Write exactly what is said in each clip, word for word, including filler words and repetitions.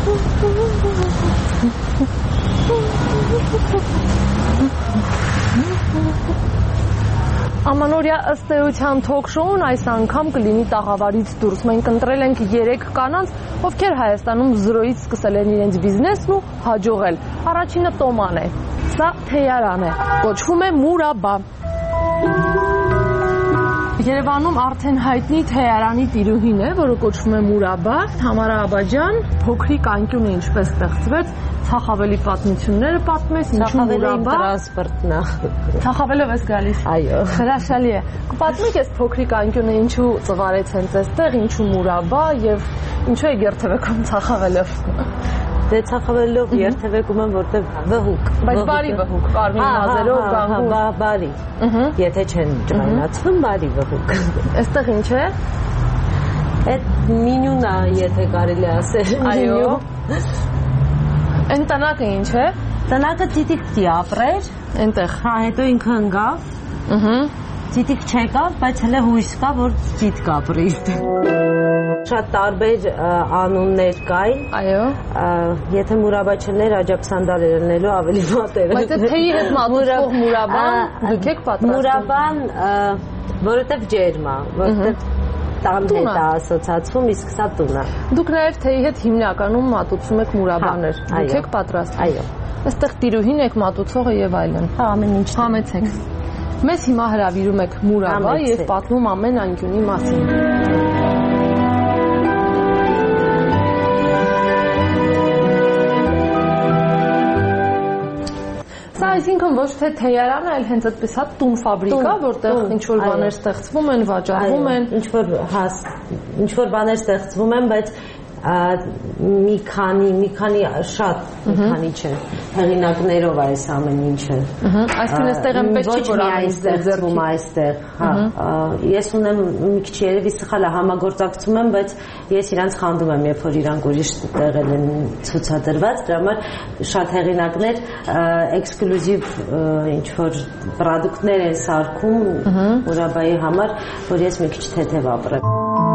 Ամանորյա ըստ էության թոք-շոուն այս անգամ կլինի տաղավարից դուրս։ Մենք ընտրել ենք երեք կանանց, ովքեր Հայաստանում զրոյից սկսել են իրենց բիզնեսն ու հաջողել։ Առաջինը Տոման է։ Սա թեյարան է, կոչվում է Մուրաբա։ Երևանում արդեն հայտնի թեյարանի տիրուհին է, որը կոչվում է Մուրաբա։ Թամարա Աբաջյան, փոքրիկ անկյունը ինչպես ստեղծվեց, Թախավելի պատմությունները պատմես, ինչու Մուրաբա։ Տրանսպորտն է։ Թախավելով ես գալիս։ Այո։ Հրաշալի է։ Կպատմեք այս փոքրիկ անկյունը ինչու ծվարեց հենց այստեղ, ինչու Մուրաբա եւ ինչու է երթևեկում Թախավելով։ Դե Թախավելով երթևեկում եմ, որտեղ վհուկ։ Բայց բարի վհուկ, կարմիր մազերով, գանգուր։ Հա, բարի։ Եթե չեն ջղայնացնում, բարի վհուկ։ Այստեղ ինչ է։ Այդ մենյուն է, եթե կարելի ասել։ Այո։ Այն տնակը ինչ է։ Տնակը ծիտիկ պիտի ապրեր։ Այնտեղ։ Հա, հետո ինքը ընկավ։ Ահա։ Ծիտիկ չեկավ, բայց հələ հույս կա, որ ծիտիկ ապրի։ Շատ տարբեր անուններ կային։ Այո։ Եթե Մուրաբա չլներ, Աջապ Սանդար էր ելնելու ավելի վատերը։ Բայց այդ թեյի հետ մատուցող Մուրաբան դուք եք պատրաստում։ Մուրաբան, որովհետև ջերմ է, որովհետև տան հետ է ասոցացվում, իսկ սա տուն է։ Դուք նաև թեյի հետ հիմնականում մատուցում եք Մուրաբաներ։ Դուք եք պատրաստում։ Այո։ Այստեղ տիրուհին եք, մատուցողը եւ այլն։ Հա, ամեն ինչ։ Համեցեք։ Մեզ հիմա հրավիրում եք Մուրաբա եւ պատմում ամեն անկյունի մասին։ Սա այսինքն ոչ թե թեյարան, այլ հենց այդպես հա տուն ֆաբրիկա, որտեղ ինչ-որ բաներ ստեղծվում են, վաճառվում են։ Ինչ-որ հաս, ինչ-որ բաներ ստեղծվում են, բայց մի քանի, մի քանի շատ, մի քանի չէ, հեղինակներով այս ամեն ինչը։ Այսինքն այստեղ այնպես չի, որ ամեն ինչ ստեղծվում է այստեղ, հա։ Ես ունեմ մի քիչ երևի սխալ է համագործակցում եմ, բայց ես իրանց խանդում եմ, երբ որ իրանք ուրիշ տեղել են ցուցադրված, դրա համար շատ հեղինակներ էքսկլյուզիվ ինչ-որ պրոդուկտներ են սարքում Մուրաբայի համար, որ ես մի քիչ թեթև ապրեմ։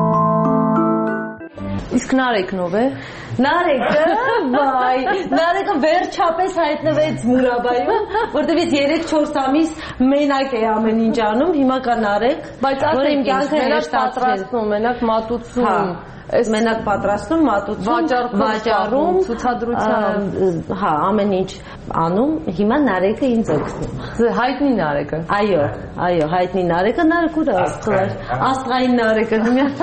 Իսկ Նարեկն ով է։ Նարեկը, վայ, Նարեկը վերջապես հայտնվեց Մուրաբայում, որտեղից երեք-չորս ամիս մենակ է ամեն ինչ անում, հիմա կա Նարեկ, բայց ասեք իմ կյանքը մենակ պատրաստում, մենակ մատուցում, այս մենակ պատրաստում, մատուցում, վաճառում, ցուցադրության, հա, ամեն ինչ անում, հիմա Նարեկը ինձ օգնում։ Հայտնի Նարեկը։ Այո, այո, հայտնի Նարեկը, Նարեկ ուր է աստղար, աստղային Նարեկը։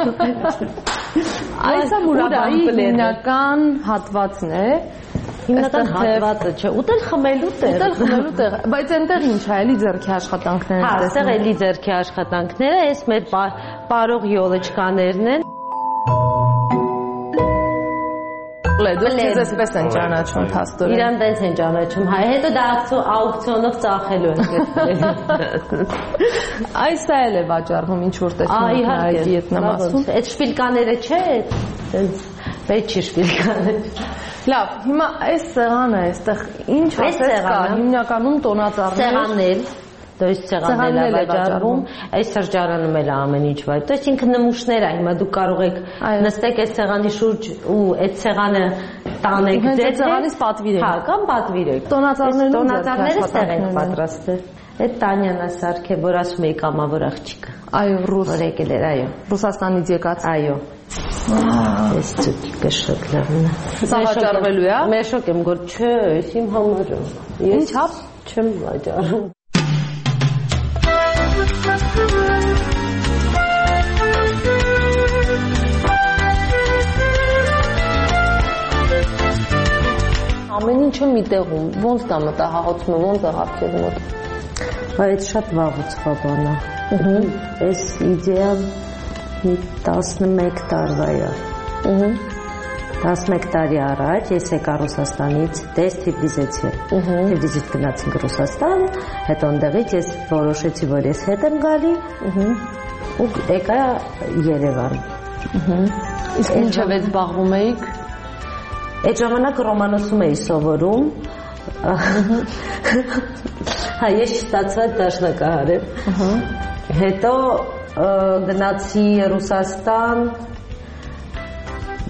Այս Մուրաբայի հիմնական հատվածն է։ Հիմնական հատվածը չէ, ուտել խմելու տեղ։ Ուտել խմելու տեղ, բայց այնտեղ ինչ է, էլի ձեռքի աշխատանքներ են։ Հա, այստեղ էլի ձեռքի աշխատանքները, այս մեր պարող յոլոչկաներն են։ Դուք ձեզ էսպես են ճանաչում փաստորեն։ Իրան տենց են ճանաչում, հայ, հետո դա աուկցիոնով ծախելու են գտնել։ Այս էլ է վաճառվում, ինչ որ տեսնում եք Նարեկի ետնամասում։ Այդ շպիլկաները չէ, տենց պետք չի շպիլկաներ։ Լավ, հիմա այս սեղանը այստեղ ինչ ասես կա, հիմնականում տոնածառներ։ Սեղաններ, то есть սեղաններ է վաճառվում, այս սրճարանում էլ ամեն ինչ վայ։ То есть ինքը նմուշներ է, հիմա դուք կարող եք նստեք այս սեղանի շուրջ ու այդ սեղանը տանեք ձեզ։ Սեղանից պատվիրեք։ Հա, կամ պատվիրեք։ Տոնածառներն տոնածառները ստեղ են պատրաստել։ Այդ Տանյան է Սարգե, որ ասում էի կամավոր աղջիկը։ Այո, ռուս։ Որ եկել էր, այո։ Ռուսաստանից եկած։ Այո։ Այս ծուկիկը շատ լավն է։ Սա վաճառվելու է։ Մեշոկ եմ գոր, չէ, ես իմ համար։ Ինչ հապ չեմ վաճառում։ Ամեն ինչը մի տեղում, ոնց դա մտահաղացումը, ոնց է հապքեզ մոտ։ Բայց շատ վաղուց բան է։ Այս իդեան մի տասնմեկ տարվա է։ տասնմեկ տարի առաջ ես եկա Ռուսաստանից, դες Թիֆլիսից։ Թիֆլիսից գնացինք Ռուսաստան, հետո ընդեղից ես որոշեցի, որ ես հետ եմ գալի ու եկա Երևան։ Իսկ ինչով եք զբաղվում էիք։ Այդ ժամանակ Ռոմանոսում էի սովորում։ Հա, ես ստացված դաշնակահար եմ։ Հետո գնացի Ռուսաստան,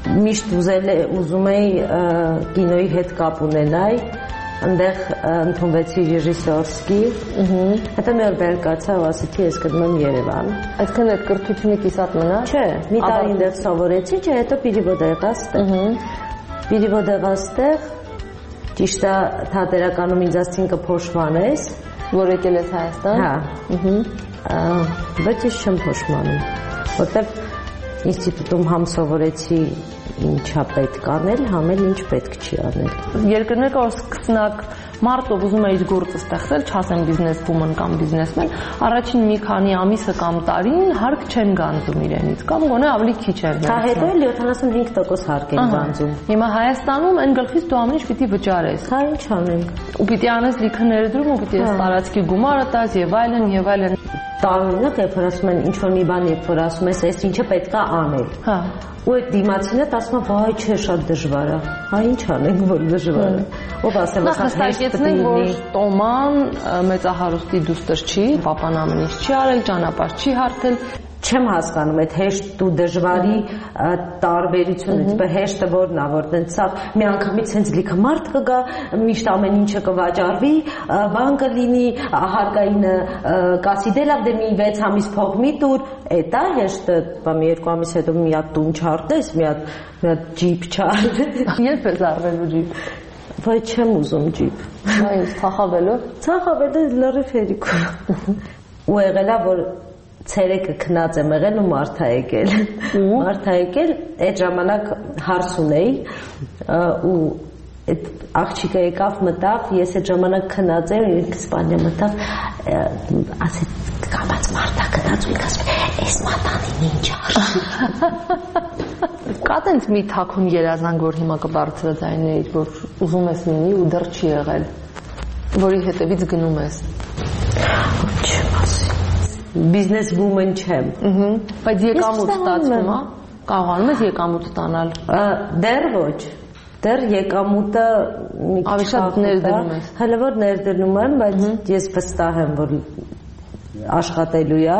միշտ ուզել ուզում էի կինոյի հետ կապ ունենալ, այնտեղ ընդունվեցի ռեժիսորսկի, հետո մի օր վեր կացա ու ասեցի ես գնում եմ Երևան։ Այսինքն այդ կրթությունը կիսատ մնաց։ Չէ, մի տարի այնտեղ սովորեցի, չէ, հետո перевод եղա ստեղ։ Перевод եղա ստեղ, ճիշտ է, թատերականում ինձ ասին կփոշմանես, որ եկել ես Հայաստան։ Հա։ Բայց ես չեմ փոշմանում, որտեղ ինստիտուտում համ սովորեցի ինչա պետք անել, համ էլ ինչ պետք չի անել։ Երկրներ կա որ սկսնակ մարդ ով ուզում է իր գործը ստեղծել, չասեմ բիզնեսվումեն կամ բիզնեսմեն, առաջին մի քանի ամիսը կամ տարին հարկ չեն գանձում իրենից, կամ գոնե ավելի քիչ են։ Դա հետո էլ յոթանասունհինգ տոկոս հարկ են գանձում։ Հիմա Հայաստանում այն գլխից դու ամեն ինչ պիտի վճարես։ Հա, ինչ անենք։ Ու պիտի անես լիքը ներդրում, ու պիտի տարածքի գումարը տաս եւ այլն եւ այլն։ Տարօրինակ է, որ ասում են ինչ որ մի բան երբ որ ասում ես, այս ինչը պետք է անել։ Հա։ Ու այդ դիմացինը ասում է, վայ, չէ, շատ դժվար է։ Հա, ինչ անենք, որ դժվար է։ Ով ասեմ, ասա հեշտացնենք, որ Տոման մեծահարուստի դուստր չի, պապան ամեն ինչ չի արել, ճանապարհ չի հարթել։ Չեմ հասկանում այդ հեշտ ու դժվարի տարբերությունը, դեպի հեշտը որն է, որ տենց սա մի անգամից հենց լիքը մարդ կգա, միշտ ամեն ինչը կվաճառվի, բան կլինի, հարկայինը կասի դե լավ դե մի վեց ամիս փող մի տուր, էդ է հեշտը, մի երկու ամիս հետո մի հատ տուն չարտես, մի հատ մի հատ ջիփ չարտես։ Երբ ես առնելու ջիփ։ Բայց չեմ ուզում ջիփ։ Այս ցախավելով։ Ցախավելը լրիվ հերիքում։ Ու եղել է որ ցերեկը քնած եմ եղել ու մարդ է եկել։ Մարդ է եկել, այդ ժամանակ հարս ունեի ու այդ աղջիկը եկավ մտավ, ես այդ ժամանակ քնած եմ, ինքը սպանյա մտավ, ասեց կամած մարդ է քնած ու ինքը ասում է, այս մատանին ինչ արժի։ Կա տենց մի թաքուն երազանք, որ հիմա կբարձրաձայնեիր, որ ուզում ես լինի ու դեռ չի եղել, որի հետևից գնում ես։ Չեմ ասի։ Business woman չեմ։ Բայց եկամուտ ստացվում է, կարողանում ես եկամուտ ստանալ։ Դեռ ոչ։ Դեռ եկամուտը մի ավելի շատ ներդնում ես։ Հələ որ ներդնում եմ, բայց ես վստահ եմ, որ աշխատելու է։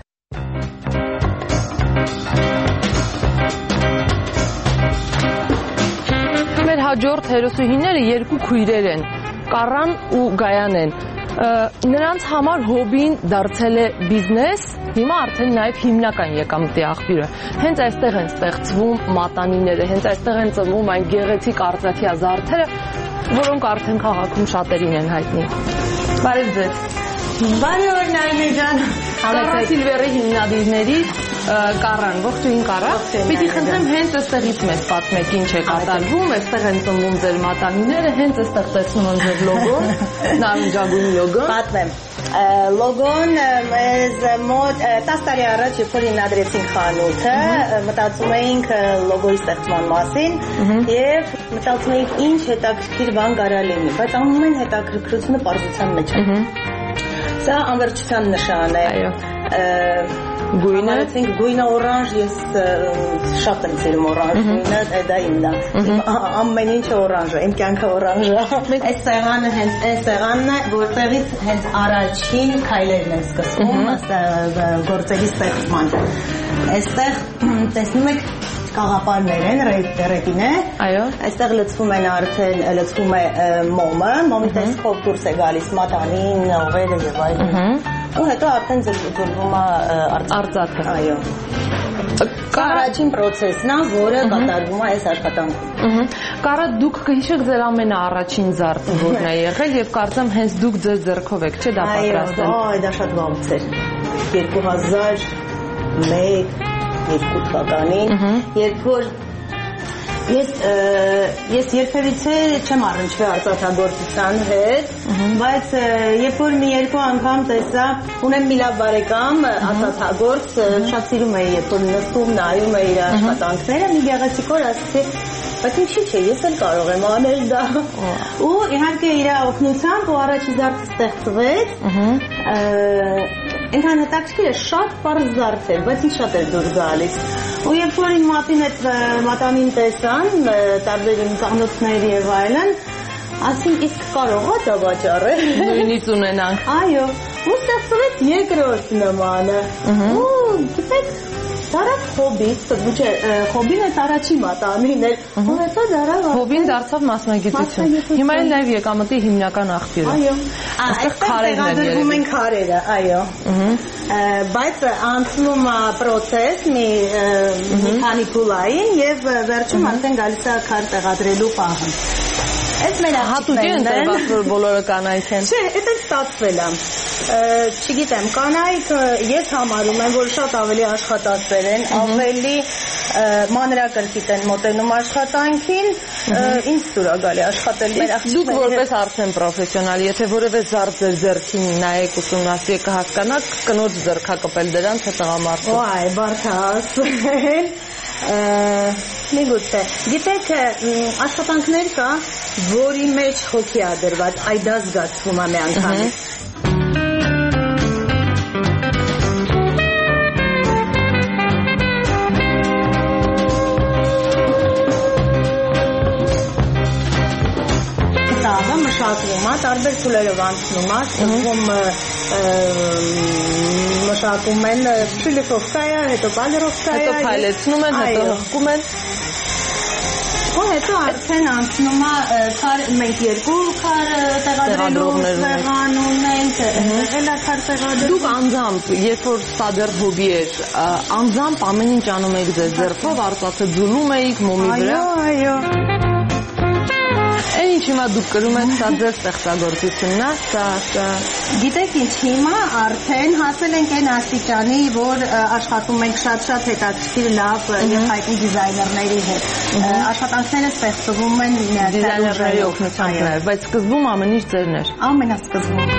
Մեր հաջորդ հերոսուհիները երկու քույրեր են, Կարան ու Գայանեն։ Նրանց համար հոբին դարձել է բիզնես, հիմա արդեն նաև հիմնական եկամտի աղբյուրը։ Հենց այստեղ են ստեղծվում մատանիները, հենց այստեղ են ծնվում այն գեղեցիկ արծաթյա զարդերը, որոնք արդեն քաղաքում շատերին են հայտնի։ Բարև ձեզ։ Բարև օր Նայինե ջան։ Կարա Սիլվերի հիմնադիրներից Կարան, ողջույն Կարա։ Պիտի խնդրեմ հենց այստեղից մեզ պատմեք ինչ է կատարվում, այստեղ են ծնվում ձեր մատանիները, հենց այստեղ տեսնում եմ ձեր լոգոն, նարնջագույն լոգոն։ Պատմեմ։ Լոգոն մեզ մոտ տասը տարի առաջ երբ որ հիմնադրեցինք խանութը, մտածում էինք լոգոյի ստեղծման մասին եւ մտածում էինք ինչ հետաքրքիր բան կարա լինի, բայց ամեն հետաքրքրությունը պարզության մեջ է։ Սա անվերջության նշան է։ Այո։ Գույնը, գույնը օրանժ, ես շատ եմ սիրում օրանժ գույնը, դա իմն է։ Ամեն ինչը օրանժ է, իմ կյանքը օրանժ է։ Այս սեղանը հենց այս սեղանն է, որտեղից հենց առաջին քայլերն են սկսվում գործերի ստեղծման։ Այստեղ տեսնում եք կաղապարներ են, ռետինե։ Այո։ Այստեղ լցվում են արդեն, լցվում է մոմը, մոմի տեսքով դուրս է գալիս մատանին, օղերը եւ այլն։ Ու հետո արդեն ձգվում է արծաթը։ Այո։ Առաջին process-ն է, որը կատարվում է այս աշխատանքում։ Կարա դուք կհիշեք ձեր ամենաառաջին զարդը որն է եղել եւ կարծեմ հենց դուք ձեր ձեռքով եք, չէ՞ դա պատրաստել։ Այո, դա շատ վաղուց էր։ երկու հազար մեկ երկու թվականին, երբ որ ես ես երբևիցե չեմ առնչվել արծաթագործության հետ, բայց երբ որ մի երկու անգամ տեսա, ունեմ մի լավ բարեկամ, արծաթագործ, շատ սիրում էի, երբ որ նստում նայում էի իր աշխատանքները, մի գեղեցիկ օր ասեցի, բայց ինչի՞ չէ, ես էլ կարող եմ անել դա։ Ու իհարկե իր օգնությամբ ու առաջի զարդը ստեղծվեց։ Այնքան հետաքրքիր է, շատ պարզ զարդ էր, բայց ինձ շատ էր դուր գալիս։ Ու երբ որ իմ մատին այդ մատանին տեսան, տարբեր իմ ծանոթներ եւ այլն, ասին իսկ կարող է դա վաճառել։ Նույնից ունենանք։ Այո, ու ստեղծվեց երկրորդ նմանը։ Ու գիտեք, դարավ հոբի, ոչ հոբին է տարաչի մատանին էր, ու հետո դարավ հոբին դարձավ մասնագիտություն։ Հիմա էլ նաև եկամտի հիմնական աղբյուր է։ Այո, այստեղ քարերն են երևում են քարերը, այո։ Բայց անցնում է process մի մի քանի փուլային եւ վերջում արդեն գալիս է քար տեղադրելու պահը։ Այս մեր հատուկ է ընտրված, որ բոլորը կանայք են։ Չէ, դա ստացվել է։ Չգիտեմ, կանայք ես համարում եմ, որ շատ ավելի աշխատասեր են, ավելի մանրակրկիտ են մոտենում աշխատանքին, ինձ դուր է գալի աշխատել մեր աղջիկների հետ։ Դուք որպես արդեն պրոֆեսիոնալ, եթե որևէ զարդ ձեր ձեռքին նայեք ուսումնասիրեք կհասկանաք կնոջ ձեռքակպել դրանց է տղամարդու։ Ոայ, բարդ է ասել։ Միգուցե, գիտեք, աշխատանքներ կա, որի մեջ հոգի է դրված, այ դա զգացվում է մի անգամից։ Տաղը մշակվում է, տարբեր փուլերով անցնում է, սկզբում մշակում են շիլիֆովկայա, հետո պալերովկայա, հետո փայլեցնում են, հետո հղկում են։ Ու հետո արդեն անցնում է քար մենք երկու քար տեղադրելու սեղան ունենք, եղել է քար տեղադրել։ Դուք անձամբ, երբ որ սա դեռ հոբի էր, անձամբ ամեն ինչ անում եք ձեր ձեռքով, արծաթը ձուլում էիք մոմի վրա։ Այո, այո։ Այն ինչ հիմա դուք կրում եք, սա ձեր ստեղծագործությունն է, սա, սա։ Գիտեք ինչ, հիմա արդեն հասել ենք այն աստիճանի, որ աշխատում ենք շատ-շատ հետաքրքիր լավ եւ հայտնի դիզայներների հետ։ Աշխատանքները ստեղծվում են դիզայներների օգնությամբ նաեւ, բայց սկզբում ամեն ինչ ձերն էր։ Ամենասկզբում։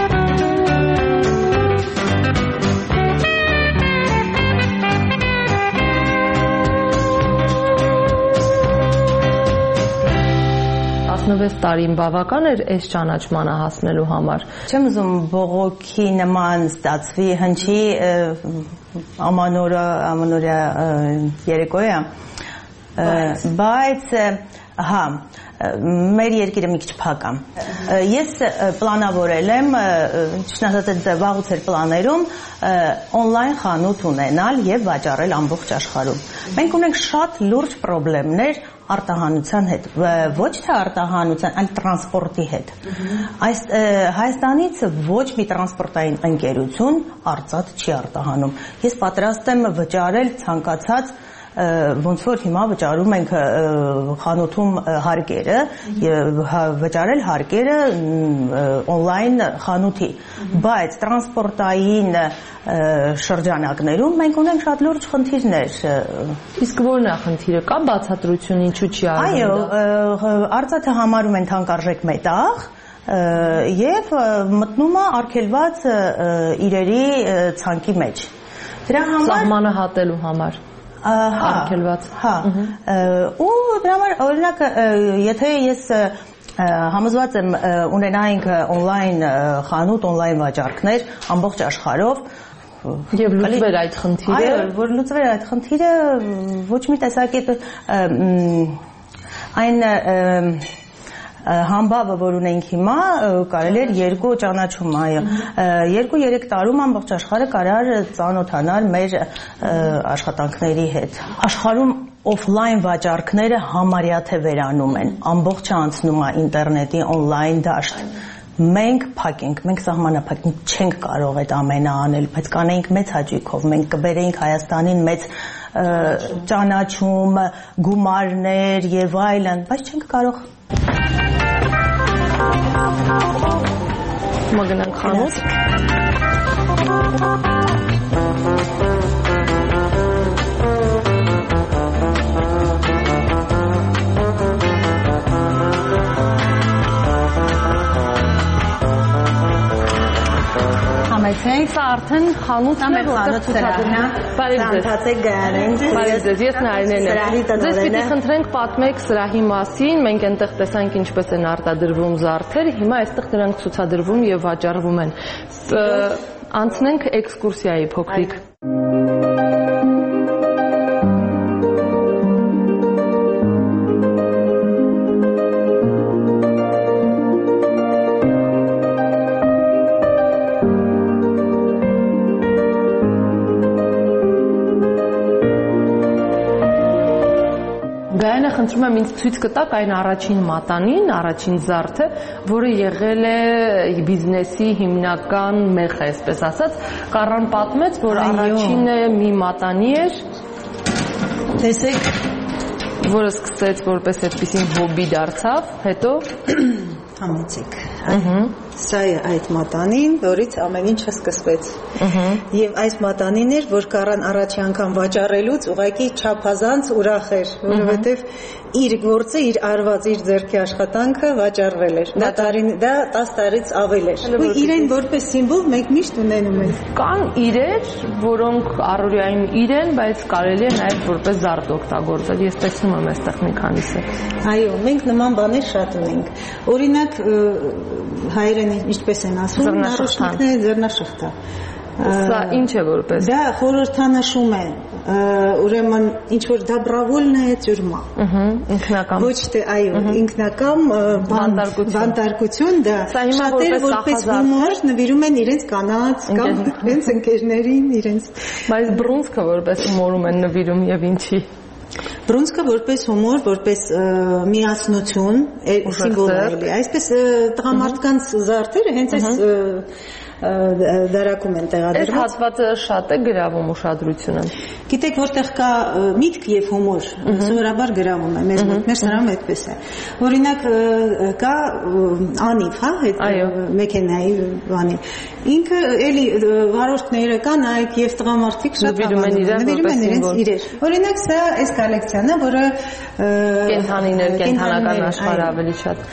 տասնվեց տարին բավական էր այս ճանաչմանը հասնելու համար։ Չեմ ուզում բողոքի նման ստացվի, հնչի ամանորը, ամանորյա երեկո է, բայց հա, մեր երկիրը մի քիչ փակ է։ Ես պլանավորել եմ, ճիշտ վաղուց էր պլաներում օնլայն խանութ ունենալ եւ վաճառել ամբողջ աշխարհում։ Մենք ունենք շատ լուրջ խնդիրներ արտահանության հետ, ոչ թե արտահանության, այլ տրանսպորտի հետ։ Այս Հայաստանից ոչ մի տրանսպորտային ընկերություն արծաթ չի արտահանում։ Ես պատրաստ եմ վճարել ցանկացած ոնց որ հիմա վճարում ենք խանութում հարկերը, վճարել հարկերը օնլայն խանութի, բայց տրանսպորտային շրջանակներում մենք ունենք շատ լուրջ խնդիրներ։ Իսկ ո՞րն է խնդիրը, կա բացատրություն ինչու չի արվում։ Այո, արծաթը համարում են թանկարժեք մետաղ եւ մտնում է արգելված իրերի ցանկի մեջ։ Դրա համար սահմանը հատելու համար արգելված։ Հա։ Ու դրա համար օրինակ եթե ես համոզված եմ ունենայինք օնլայն խանութ, օնլայն վաճառքներ ամբողջ աշխարհով եւ լուծվեր այդ խնդիրը, այո, որ լուծվեր այդ խնդիրը ոչ մի տեսակի այն համբավը, որ ունենք հիմա, կարելի էր երկու ճանաչում, այո, երկու-երեք տարում ամբողջ աշխարհը կարար ծանոթանալ մեր աշխատանքների հետ։ Աշխարհում օֆլայն վաճառքները համարյա թե վերանում են, ամբողջը անցնում է ինտերնետի օնլայն դաշտ։ Մենք փակ ենք, մենք սահմանափակ չենք կարող այդ ամենը անել, բայց կանեինք մեծ հաճույքով, մենք կբերեինք Հայաստանին մեծ ճանաչում, գումարներ եւ այլն, բայց չենք կարող։ Մագնան խանութ։ Համեցեք, սա արդեն խանութն է, որտեղ ցուցադրվում է։ Բարև ձեզ։ Բարև ձեզ, ես Նարինեն եմ։ Ձեզ պիտի խնդրենք պատմեք սրահի մասին, մենք այնտեղ տեսանք ինչպես են արտադրվում զարդերը, հիմա այստեղ դրանք ցուցադրվում եւ վաճառվում են։ Անցնենք էքսկուրսիայի փոքրիկ։ Այստեղ խնդրում եմ ինձ ցույց կտաք այն առաջին մատանին, առաջին զարդը, որը եղել է բիզնեսի հիմնական մեխը, այսպես ասած, Կարան պատմեց, որ առաջինը մի մատանի էր, տեսեք, որը սկսեց որպես այդպիսին հոբի դարձավ, հետո համեցեք։ Սա է այդ մատանին, որից ամեն ինչը սկսվեց։ Եվ այս մատանին էր, որ Կարան առաջի անգամ վաճառելուց ուղղակի չափազանց ուրախ էր, որովհետև իր գործը, իր արված, իր ձեռքի աշխատանքը վաճառվել էր։ Դա տարին, դա տասը տարից ավել էր։ Ու իրեն որպես սիմվոլ մենք միշտ ունենում ենք։ Կան իրեր, որոնք առօրյային իրեն, բայց կարելի է նաև որպես զարդ օգտագործել։ Ես տեսնում եմ այստեղ մի քանիսը։ Այո, մենք նման բաներ շատ ունենք։ Օրինակ հայերեն ինչպես են ասում, նարոշնիկները ձեռնաշղթա։ Սա ինչ է որպես։ Դա խորհրդանշում է, ուրեմն ինչ որ դաբրավոլն է ճուրմա։ Ինքնական։ Ոչ թե այո, ինքնական բանտարկություն, դա շատերը որպես հումոր նվիրում են իրենց կանանց կամ իրենց ընկերներին, իրենց։ Բայց բռունցքը որպես հումորում են նվիրում եւ ինչի։ Բռունցքը որպես հումոր, որպես միասնություն, սիմվոլ է։ Այսպես տղամարդկանց զարդերը հենց այս դարակում են տեղադրված։ Այս հատվածը շատ է գրավում ուշադրությունը։ Գիտեք, որտեղ կա միտք եւ հումոր, սովորաբար գրավում է մեզ մոտ, մեր սրանում այդպես է։ Օրինակ կա Անիվ, հա, այդ մեքենայի բանի։ Ինքը էլի վարորդները կան, այդ եւ տղամարդիկ շատ նվիրում են իրենց իրեր։ Օրինակ սա այս կոլեկցիան է, որը կենթանիներ, կենթանական աշխարհը ավելի շատ։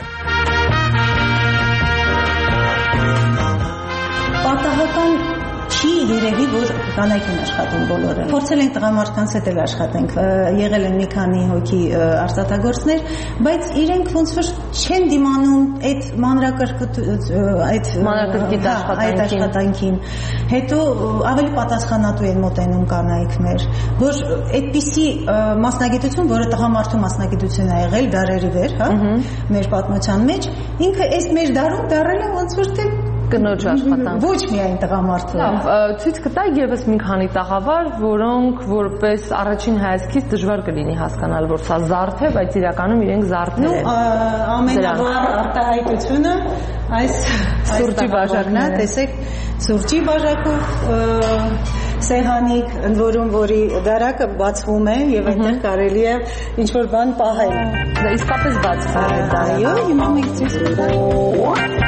Պատահական չի երևի, որ կանայք են աշխատում բոլորը։ Փորձել ենք տղամարդկանց հետ էլ աշխատենք, եղել են մի քանի հոգի արտադրողներ, բայց իրենք ոնց որ չեն դիմանում այդ մանրակրկիտ այդ մանրակրկիտ աշխատանքին։ Հետո ավելի պատասխանատու են մոտենում կանայքներ, որ այդպիսի մասնագիտություն, որը տղամարդու մասնագիտություն է եղել դարերի վեր, հա, մեր պատմության մեջ, ինքը այս մեր դարում դարել է ոնց որ թե կնոջ աշխատանք։ Ոչ միայն տղամարդու։ Լավ, ցույց կտա եւս մի քանի տաղավար, որոնք որպես առաջին հայացքից դժվար կլինի հասկանալ, որ սա զարդ է, բայց իրականում իրենք զարդներ են։ Ամենավառ արտահայտությունը այս սուրճի բաժակն է, տեսեք, սուրճի բաժակով սեղանիկ, ընդ որում որի դարակը բացվում է եւ այնտեղ կարելի է ինչ որ բան պահել։ Դա իսկապես բացվում է դա։ Այո, հիմա մենք ցույց կտանք։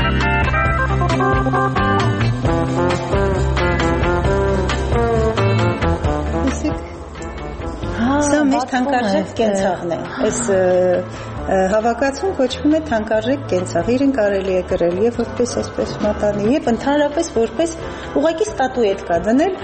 Սա մեր թանկարժեք կենցաղն է։ Այս հավաքածուն կոչվում է թանկարժեք կենցաղ։ Իրեն կարելի է գրել եւ որպես այսպես մատանի եւ ընդհանրապես որպես ուղղակի ստատուետ կա դնել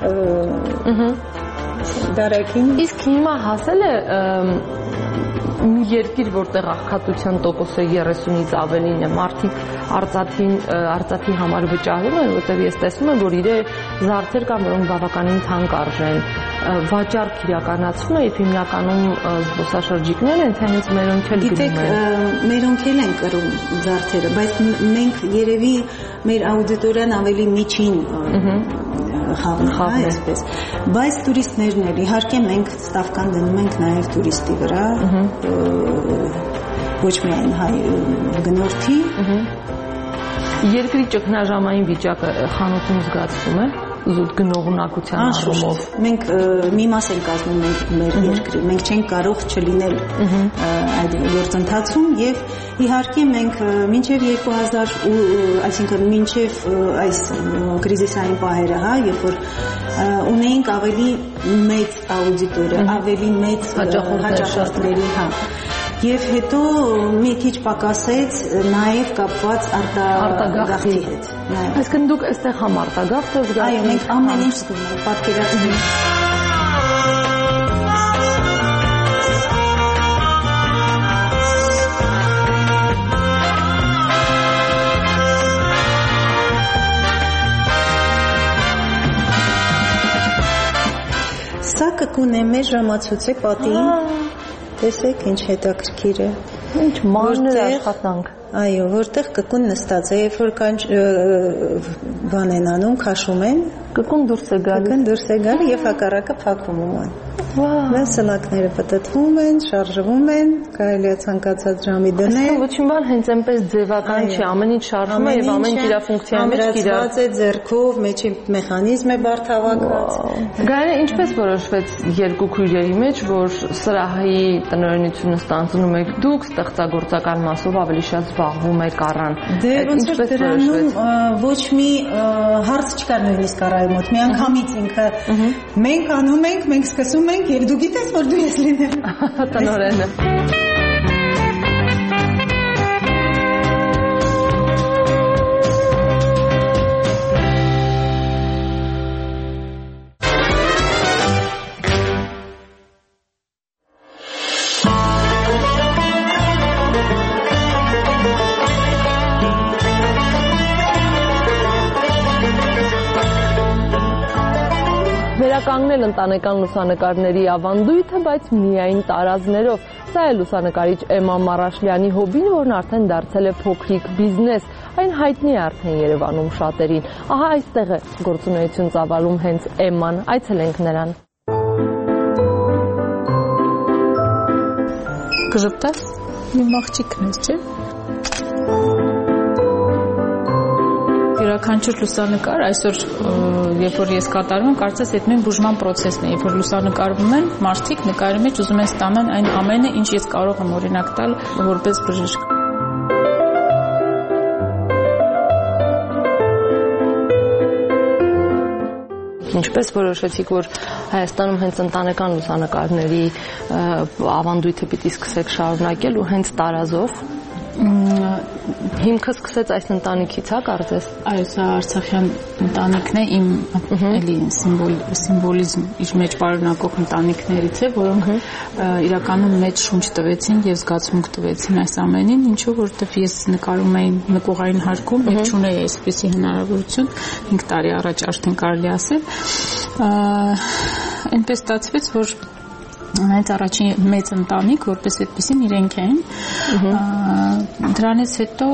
դարակին։ Իսկ հիմա հասել է մի երկիր, որտեղ աղքատության տոկոսը երեսունից ավելին է, մարդիկ արծաթին արծաթի համար վճարում են, որտեղ ես տեսնում եմ, որ իրեր զարդեր կան, որոնք բավականին թանկ արժեն, վաճառք իրականացվում է եւ հիմնականում զբոսաշրջիկներ են, թե հենց մերոնք էլ գնում են։ Գիտեք, մերոնք էլ են կրում զարդերը, բայց մենք երևի մեր աուդիտորիան ավելի միջին խաղն է, այսպես։ Բայց տուրիստներն էլ իհարկե մենք ստավկան դնում ենք նաև տուրիստի վրա, ոչ միայն հայ գնորդի։ Երկրի ճգնաժամային վիճակը խանութում զգացվում է զուտ գնողունակության առումով։ Մենք մի մաս ենք կազմում մեր երկրի, մենք չենք կարող չլինել այդ գործընթացում եւ իհարկե մենք մինչեւ երկու հազար, այսինքն մինչեւ այս կրիզիսային պահերը, հա, երբ որ ունեինք ավելի մեծ աուդիտորիա, ավելի մեծ հաճախորդների, հա, եւ հետո մի քիչ պակասեց նաեւ կապված արտագաղթի հետ։ Այսինքն դուք այստեղ համ արտագաղթ եք զգացում։ Այո, մենք ամեն ինչ զգում ենք, պատկերացնում։ Սա կկուն է մեր ժամացույց է պատին։ Տեսեք ինչ հետաքրքիր է։ Ինչ մանր աշխատանք։ Այո, որտեղ կկուն նստած է, երբ որ կան բան են անում, քաշում են, կկուն դուրս է գալիս։ Կկուն դուրս է գալիս եւ հակառակը փակվում են։ Վау։ Սլակները պտտվում են, շարժվում են, կարելի է ցանկացած ժամի դնել։ Ոչ մի բան հենց այնպես ձևական չի, ամեն ինչ շարժվում է եւ ամեն ինչ իր ֆունկցիայի մեջ իր ամրացված է ձեռքով, մեջի մեխանիզմ է բարթավակված։ Գարենը ինչպես որոշվեց երկու քույրերի մեջ, որ սրահի տնօրինությունը ստանձնում եք դուք, ստեղծագործական մասով ավելի շատ զբաղվում եք առան։ Դե ոնց որ դրանում ոչ մի հարց չկար նույնիսկ առայ մոտ։ Միանգամից ինքը մենք անում ենք, մենք սկսում ենք եւ դու գիտես որ դու ես լինել։ Տնօրենը։ Վերականգնել ընտանեկան լուսանկարների ավանդույթը, բայց միայն տարազներով։ Սա է լուսանկարիչ Էմմա Մարաշլյանի հոբին, որն արդեն դարձել է փոքրիկ բիզնես։ Այն հայտնի է արդեն Երևանում շատերին։ Ահա այստեղ է գործունեություն ծավալում հենց Էմման։ Այցելենք նրան։ Կժպտաս իմ աղջիկն ես, չէ՞։ Յուրաքանչյուր լուսանկար այսօր երբ որ ես կատարում եմ, կարծես այդ նույն բուժման process-ն է, երբ որ լուսանկարվում են, մարդիկ նկարի մեջ ուզում են ստանալ այն ամենը, ինչ ես կարող եմ օրինակ տալ որպես բժիշկ։ Ինչպես որոշեցիք, որ Հայաստանում հենց ընտանեկան լուսանկարների ավանդույթը պիտի սկսեք շարունակել ու հենց տարազով։ Հիմքը սկսեց այս ընտանիքից, հա, կարծես։ Այո, սա արցախյան ընտանիքն է, իմ էլի սիմվոլիզմ իր մեջ պարունակող ընտանիքներից է, որոնք իրականում մեծ շունչ տվեցին եւ զգացմունք տվեցին այս ամենին, ինչու որովհետեւ ես նկարում էի նկուղային հարկում եւ չունեի այսպիսի հնարավորություն, հինգ տարի առաջ արդեն կարելի ասել։ Այնպես ստացվեց, որ Հենց առաջին մեծ ընտանիք, որպես այդպեսին իրենք են։ Դրանից հետո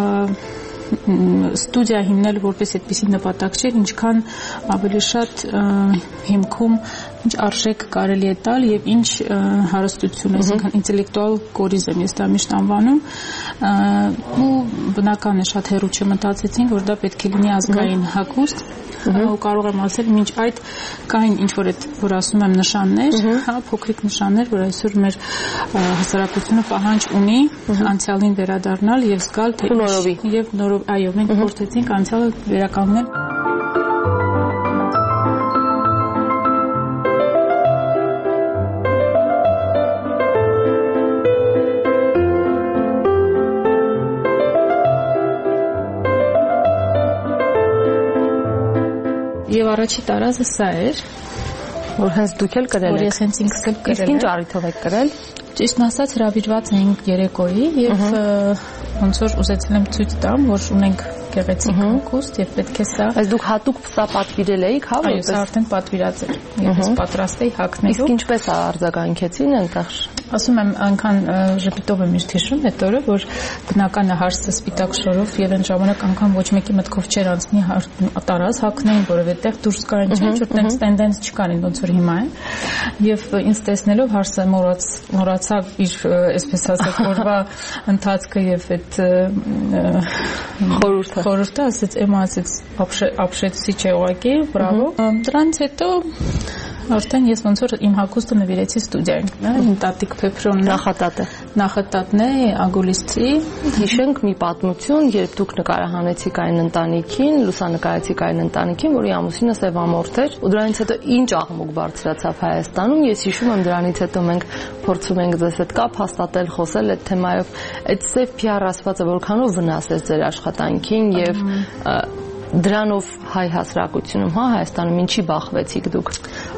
ստուդիա հիմնել որպես այդպիսի նպատակ չէր, ինչքան ավելի շատ հիմքում ինչ արժեք կարելի է տալ եւ ինչ հարստություն, այսինքն ինտելեկտուալ կորիզ եմ ես դա միշտ անվանում, ու բնական է շատ հեռու չմտածեցին, որ դա պետք է լինի ազգային հագուստ, ու կարող եմ ասել, մինչ այդ կային ինչ որ այդ որ ասում եմ նշաններ, հա, փոքրիկ նշաններ, որ այսօր մեր հասարակությունը պահանջ ունի անցյալին վերադառնալ եւ զգալ թե եւ նորով, այո, մենք փորձեցինք անցյալը վերականգնել։ Եվ առաջի տարազը սա էր, որ հենց դուք էլ կրել եք։ Որ ես հենց ինքս էլ կրել եմ։ Իսկ ինչ առիթով եք կրել։ Ճիշտն ասած հրավիրված էինք երեկոյի եւ ոնց որ ուզեցել եմ ցույց տամ, որ ունենք գեղեցիկ հագուստ եւ պետք է սա։ Բայց դուք հատուկ սա պատվիրել էիք, հա, որպես։ Այո, սա արդեն պատվիրած էր։ Եվ ես պատրաստ էի հագնելու։ Իսկ ինչպես արձագանքեցին այնտեղ։ Ասում եմ, անգամ ժպիտով եմ միշտ հիշում այդ օրը, որ բնական է հարսը սպիտակ շորով եւ այն ժամանակ անգամ ոչ մեկի մտքով չէր անցնի տարած հագնեին, որովհետեւ դուրս կային չէ, որ տենց տենդենս չկար, ոնց որ հիմա է։ Եվ ինձ տեսնելով հարսը մոռաց մոռացավ իր, այսպես ասած, օրվա ընթացքը եւ այդ խորհուրդը խորհուրդը ասեց, Էմմա ասեց, ապշեցի չէ ուղղակի, բրավո։ Դրանից հետո Արդեն ես ոնց որ իմ հագուստը նվիրեցի ստուդիային, հա, իմ տատիկ Փեփրոնն նախատատը։ Նախատատն է Ագուլիսցի։ Հիշենք մի պատմություն, երբ դուք նկարահանեցիք այն ընտանիքին, լուսանկարեցիք այն ընտանիքին, որի ամուսինը սևամորթ էր, ու դրանից հետո ինչ աղմուկ բարձրացավ Հայաստանում։ Ես հիշում եմ դրանից հետո մենք փորձում ենք ձեզ հետ կապ հաստատել, խոսել այդ թեմայով։ Այդ սև Փի Ար ասվածը որքանով վնասեց ձեր աշխատանքին եւ դրանով հայ հասարակությունում, հա, Հայաստանում ինչի բախվեցիք դուք։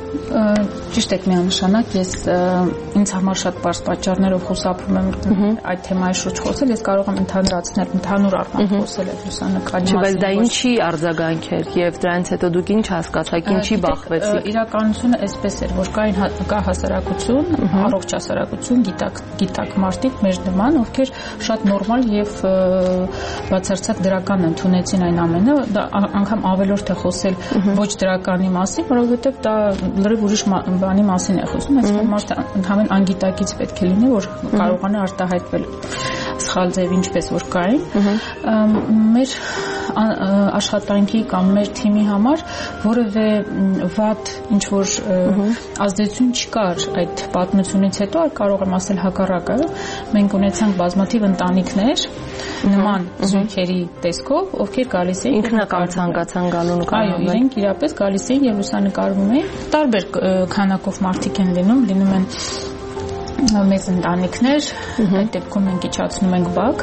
Ճիշտ եք միանշանակ, ես ինձ համար շատ բարձ պատճառներով խուսափում եմ այդ թեմայի շուրջ խոսել, ես կարող եմ ընդհանրացնել, ընդհանուր առմամբ խոսել այդ լուսանկարի մասին։ Բայց դա ինչի արձագանք էր եւ դրանից հետո դուք ինչ հասկացաք, ինչի բախվեցիք։ Իրականությունը այսպես էր, որ կա հասարակություն, առողջ հասարակություն, գիտակ մարդիկ մեր նման, ովքեր շատ նորմալ եւ բացարձակ դրական ընդունեցին այն ամենը, դա անգամ ավելորդ է խոսել ոչ դրականի մասին, որովհետեւ դա լրիվ ուրիշ բանի մասին է խոսում, այսինքն մարդը ընդհանրեն անգիտակից պետք է լինի, որ կարողանա արտահայտվել սխալ ձև ինչպես որ կային։ Մեր աշխատանքի կամ մեր թիմի համար որևէ վատ ինչ որ ազդեցություն չկար այդ պատմությունից հետո, կարող եմ ասել հակառակը։ Մենք ունեցանք բազմաթիվ ընտանիքներ նման զույգերի տեսքով, ովքեր գալիս էին ինքնակամ ցանկացան գալու նկարել։ Այո, իրենք իրապես գալիս էին եւ լուսանկարվում էին։ Տարբեր քանակով մարդիկ են լինում, լինում են մեծ ընտանիքներ, այդ դեպքում մենք իջացնում ենք բակ։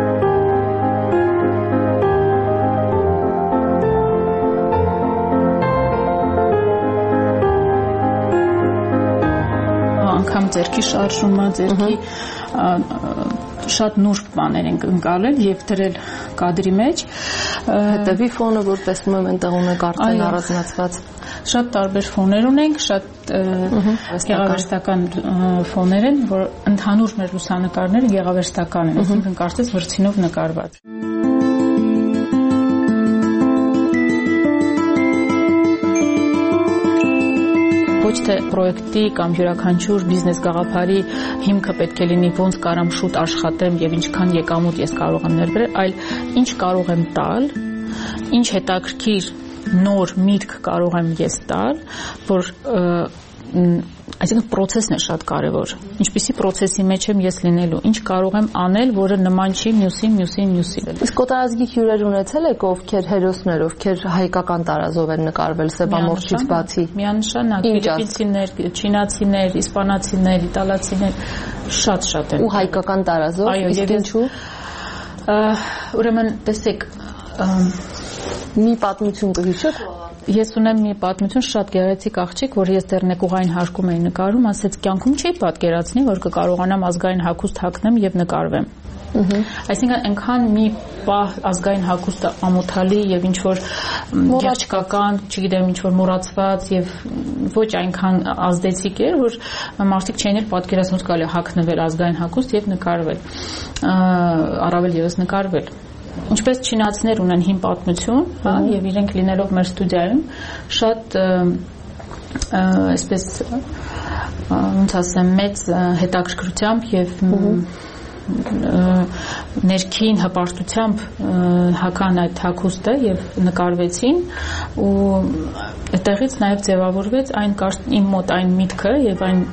Անգամ ձերքի շարժումը, ձերքի շատ նուրբ բաներ ենք ընկալել եւ դրել կադրի մեջ։ Հետևի ֆոնը, որ տեսնում եմ, այնտեղ ունեք արդեն առանձնացված շատ տարբեր ֆոներ ունենք, շատ գեղարվեստական ֆոներ են, որ ընդհանուր մեր լուսանկարները գեղարվեստական են, այսինքն կարծես վրձինով նկարված։ Ոչ թե պրոյեկտի կամ յուրաքանչյուր բիզնես գաղափարի հիմքը պետք է լինի ոնց կարամ շուտ աշխատեմ եւ ինչքան եկամուտ ես կարող եմ ներբերել, այլ ինչ կարող եմ տալ, ինչ հետաքրքիր նոր միտք կարող եմ ես տալ, որ այսինքն process-ն է շատ կարևոր։ Ինչպիսի process-ի մեջ եմ ես լինելու, ինչ կարող եմ անել, որը նման չի մյուսին, մյուսին, մյուսին։ Իսկ կոտարազգի հյուրեր ունեցել եք, ովքեր հերոսներ, ովքեր հայկական տարազով են նկարվել սեպամորճից բացի։ Միանշանակ ֆիլիպինցիներ, չինացիներ, իսպանացիներ, իտալացիներ շատ-շատ են։ Ու հայկական տարազով, իսկ ինչու։ Ուրեմն, տեսեք, մի պատմություն կհիշեք։ Ես ունեմ մի պատմություն շատ գեղեցիկ աղջիկ, որ ես դեռ նկուղային հարկում էի նկարում, ասեց կյանքում չի պատկերացնի, որ կկարողանամ ազգային հագուստ հագնեմ եւ նկարվեմ։ Այսինքն այնքան մի պահ ազգային հագուստը ամոթալի եւ ինչ որ գեղեցկական, չգիտեմ, ինչ որ մոռացված եւ ոչ այնքան ազդեցիկ էր, որ մարդիկ չէին էլ պատկերացնում կարելի հագնվել ազգային հագուստ եւ նկարվել։ Առավել եւս նկարվել։ Ինչպես չինացիներ ունեն հին պատմություն, հա, եւ իրենք լինելով մեր ստուդիայում շատ այսպես ոնց ասեմ մեծ հետաքրքրությամբ եւ ներքին հպարտությամբ հական այդ հագուստը եւ նկարվեցին ու այդտեղից նաեւ ձևավորվեց այն իմ մոտ այն միտքը եւ այն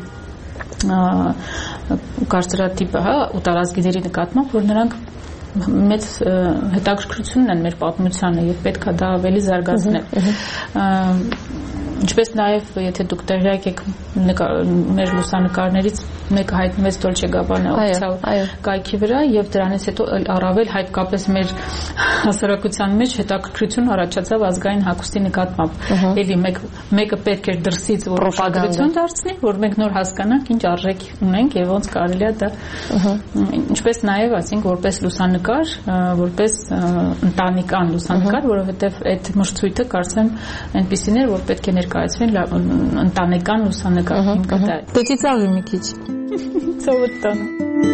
կարծրատիպը, հա, ու տարազգիների նկատմամբ, որ նրանք մեծ հետաքրքրություն ունեն մեր պատմությանը եւ պետք է դա ավելի զարգացնել։ Ինչպես նաև եթե դուք տեղյակ եք մեր լուսանկարներից մեկը հայտնվեց Dolce Gabbana օֆիցիալ կայքի վրա եւ դրանից հետո առավել հատկապես մեր հասարակության մեջ հետաքրքրություն առաջացավ ազգային հագուստի նկատմամբ։ Էլի մեկ մեկը պետք էր դրսից որ ուշադրություն դարձնի, որ մենք նոր հասկանանք ինչ արժեք ունենք եւ ոնց կարելի է դա ինչպես նաև ասենք որպես լուսանկար, որպես ընտանեկան լուսանկար, որովհետեւ այդ մրցույթը կարծեմ այնպեսին էր, որ պետք է ներկայացվեն ընտանեկան լուսանկար հիմքը դա է։ Դե ծիծաղի մի քիչ։ Ցավտան։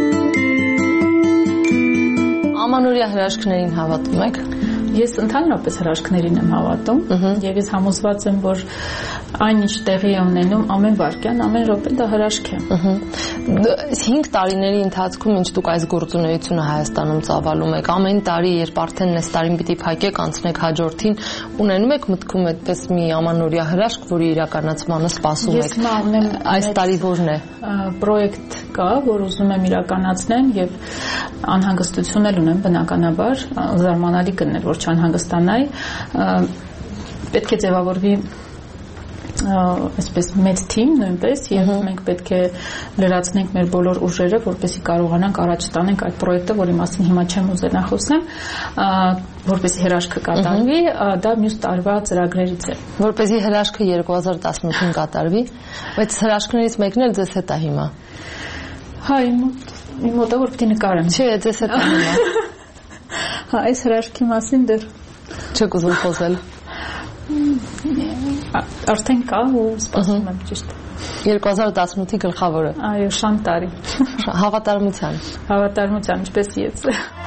Ամանորյա հրաշքներին հավատում եք։ Ես ընդհանրապես հրաշքներին եմ հավատում եւ ես համոզված եմ, որ այն ինչ տեղի է ունենում ամեն վայրկյան, ամեն րոպե դա հրաշք է։ հինգ տարիների ընթացքում ինչ դուք այս գործունեությունը Հայաստանում ծավալում եք, ամեն տարի, երբ արդեն այս տարին պիտի փակեք, անցնեք հաջորդին, ունենում եք մտքում այդպես մի ամանորյա հրաշք, որի իրականացմանը սպասում եք։ Այս տարի որն է։ Պրոյեկտ կա, որ ուզում եմ իրականացնեմ եւ անհանգստություն էլ ունեմ բնականաբար, զարմանալի կներ, որ չանհանգստանայի, պետք է ձևավորվի այսպես մեծ թիմ նույնպես եւ մենք պետք է լրացնենք մեր բոլոր ուժերը, որպեսզի կարողանանք առաջ տանենք այդ պրոյեկտը, որի մասին հիմա չեմ ուզենա խոսեմ, որպեսզի հրաշքը կատարվի, դա մյուս տարվա ծրագրերից է։ Որպեսզի հրաշքը երկու հազար տասնութին կատարվի, բայց հրաշքներից մեկն էլ ձեզ հետ է հիմա։ Հա, իմ մոտ է որ պիտի նկարեմ։ Չէ, ձեզ հետ է հիմա։ Հա, այս հրաշքի մասին դեռ չեք ուզում խոսել։ Արդեն կա ու սպասում եմ ճիշտ։ երկու հազար տասնութի գլխավորը։ Այո, շան տարի։ Հավատարմության։ Հավատարմության, ինչպես ես։